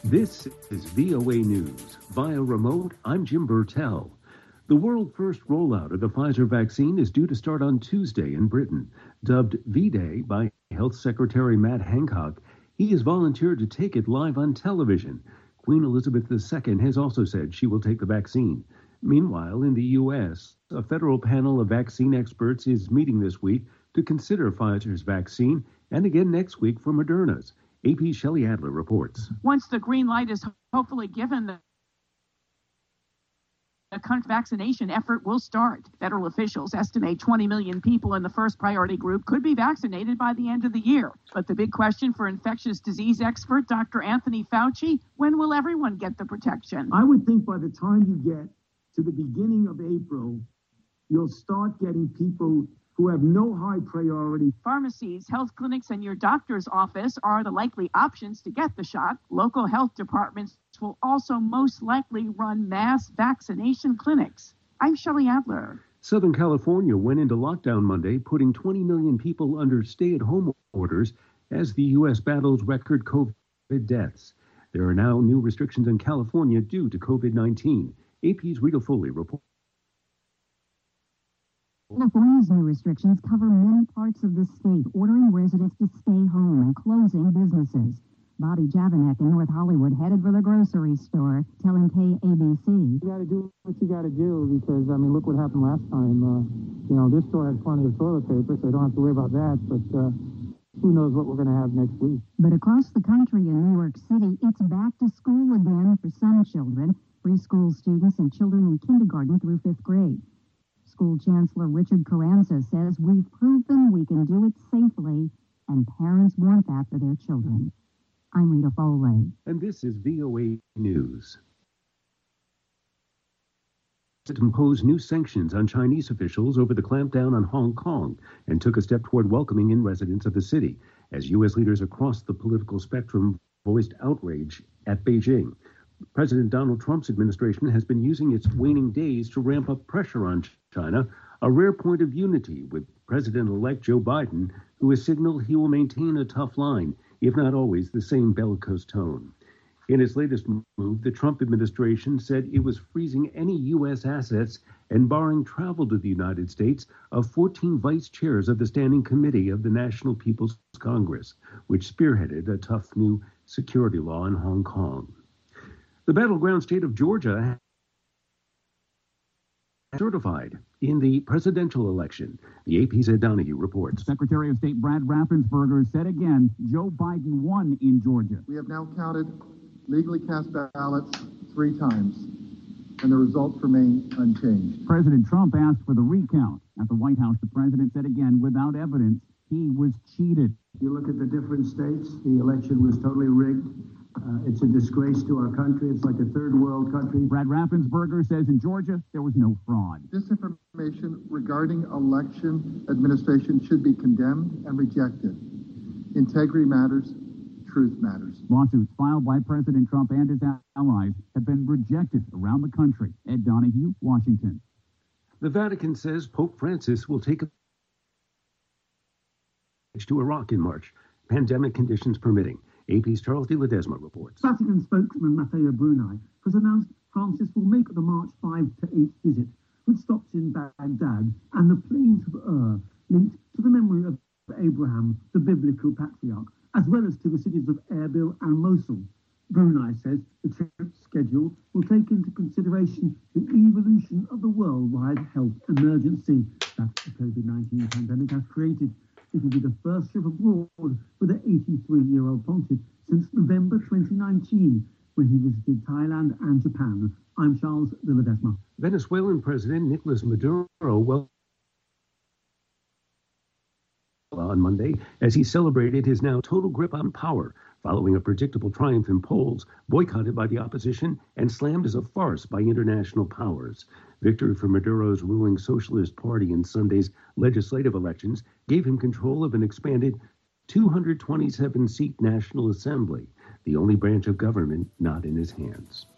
This is VOA News. Via remote, I'm Jim Burtell. The world-first rollout of the Pfizer vaccine is due to start on Tuesday in Britain. Dubbed V-Day by Health Secretary Matt Hancock, he has volunteered to take it live on television. Queen Elizabeth II has also said she will take the vaccine. Meanwhile, in the U.S., a federal panel of vaccine experts is meeting this week to consider Pfizer's vaccine and again next week for Moderna's. AP's Shelley Adler reports. Once the green light is hopefully given, the vaccination effort will start. Federal officials estimate 20 million people in the first priority group could be vaccinated by the end of the year. But the big question for infectious disease expert Dr. Anthony Fauci, when will everyone get the protection? I would think by the time you get to the beginning of April, you'll start getting people who have no high priority. Pharmacies, health clinics, and your doctor's office are the likely options to get the shot. Local health departments will also most likely run mass vaccination clinics. I'm Shelley Adler. Southern California went into lockdown Monday, putting 20 million people under stay-at-home orders as the U.S. battles record COVID deaths. There are now new restrictions in California due to COVID-19. AP's Rita Foley reports. California's new restrictions cover many parts of the state, ordering residents to stay home and closing businesses. Bobby Javanek in North Hollywood headed for the grocery store, telling KABC. You got to do what you got to do because, look what happened last time. This store has plenty of toilet paper, so I don't have to worry about that. But who knows what we're going to have next week. But across the country in New York City, it's back to school again for some children, preschool students and children in kindergarten through 5th grade. School Chancellor Richard Carranza says we've proven we can do it safely, and parents want that for their children. I'm Rita Foley. And this is VOA News. It imposed new sanctions on Chinese officials over the clampdown on Hong Kong and took a step toward welcoming in residents of the city, as U.S. leaders across the political spectrum voiced outrage at Beijing. President Donald Trump's administration has been using its waning days to ramp up pressure on China, a rare point of unity with President-elect Joe Biden, who has signaled he will maintain a tough line, if not always the same bellicose tone. In its latest move, the Trump administration said it was freezing any U.S. assets and barring travel to the United States of 14 vice chairs of the Standing Committee of the National People's Congress, which spearheaded a tough new security law in Hong Kong. The battleground state of Georgia certified in the presidential election. The AP's Ed Donahue reports. Secretary of State Brad Raffensperger said again, Joe Biden won in Georgia. We have now counted legally cast ballots 3 times, and the results remain unchanged. President Trump asked for the recount. At the White House, the president said again, without evidence, he was cheated. You look at the different states, the election was totally rigged. It's a disgrace to our country. It's like a third world country. Brad Raffensperger says in Georgia, there was no fraud. Disinformation regarding election administration should be condemned and rejected. Integrity matters. Truth matters. Lawsuits filed by President Trump and his allies have been rejected around the country. Ed Donahue, Washington. The Vatican says Pope Francis will take to Iraq in March, pandemic conditions permitting. AP's Charles de Ledesma reports. Vatican spokesman Matteo Bruni has announced Francis will make the March 5 to 8 visit, with stops in Baghdad and the plains of Ur, linked to the memory of Abraham, the biblical patriarch, as well as to the cities of Erbil and Mosul. Bruni says the trip's schedule will take into consideration the evolution of the worldwide health emergency that the COVID-19 pandemic has created. It will be the first trip abroad for the 83-year-old pontiff since November 2019, when he visited Thailand and Japan. I'm Charles de Ledesma. Venezuelan President Nicolas Maduro on Monday as he celebrated his now total grip on power following a predictable triumph in polls, boycotted by the opposition and slammed as a farce by international powers. Victory for Maduro's ruling Socialist Party in Sunday's legislative elections gave him control of an expanded 227-seat National Assembly, the only branch of government not in his hands.